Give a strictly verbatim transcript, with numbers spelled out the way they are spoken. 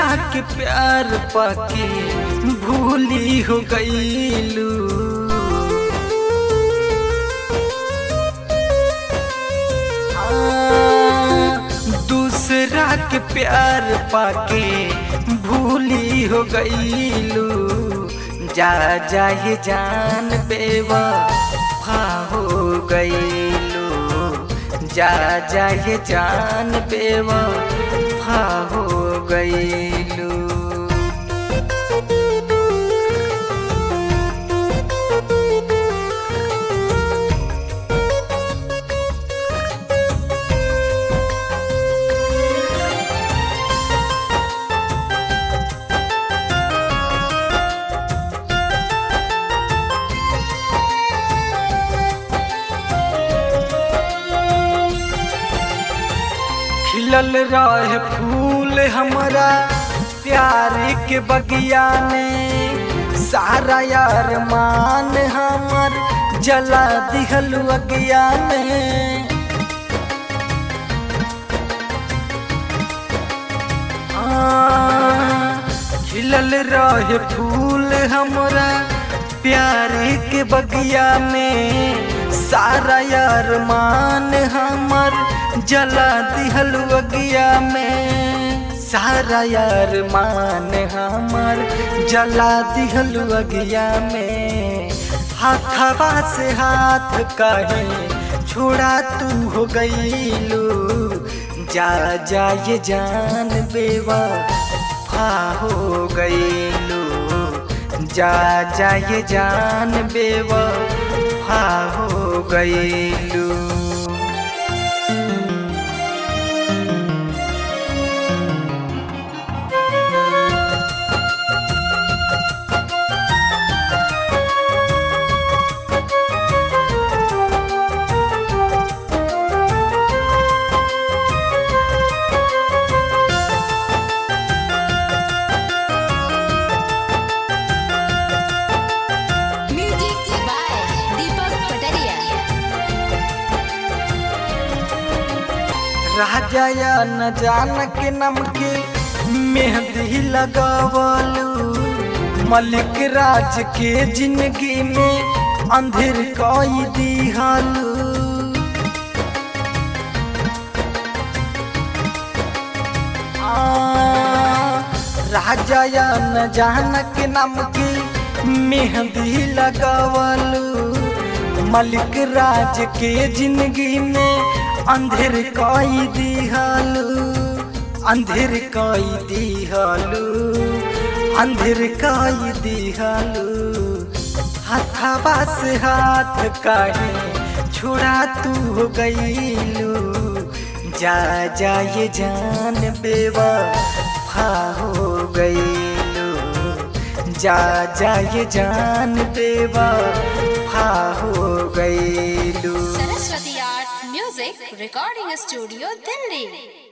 के प्यार पाके भूली हो गईलू। दूसरा के प्यार पाके भूली हो गईलू। जा जाए जान बेवफा हो गईलू। जा जाए जान बेवफा हो गईलू। खिलल रहे फूल हमारा प्यार के बगिया में। सारा यार मान हमर जला दिहल अगिया में। खिलल रहे फूल हमारा प्यार के बगिया में। सारा यार मान हमर जला दिहल अगिया में। सारा यार मान हमर जला दिहल अगिया में। हाथवा से हाथ काहे छोड़ा तू हो गईलू। जा जा ये जान बेवफा हो गईलू। जा जा ये जान बेवफा हो गईलू। राजा या न जान के नम के मेहंदी लगावलू। मलिक राज के जिंदगी में अंधेर कई दिहलू। राजा या न जान के नम के मेहंदी लगावलू। मलिक राज के जिंदगी में अंधेर कई दिहलू। अंधेर कई दिहलू। अंधेर कई दिहलू। हाथवा से हाथ काहे छोड़ा तू हो गईलू। जा जा ये जान बेवफा हो गईलू। जा जा ये जान बेवफा हो गईलू। Saraswati art music recording studio Delhi.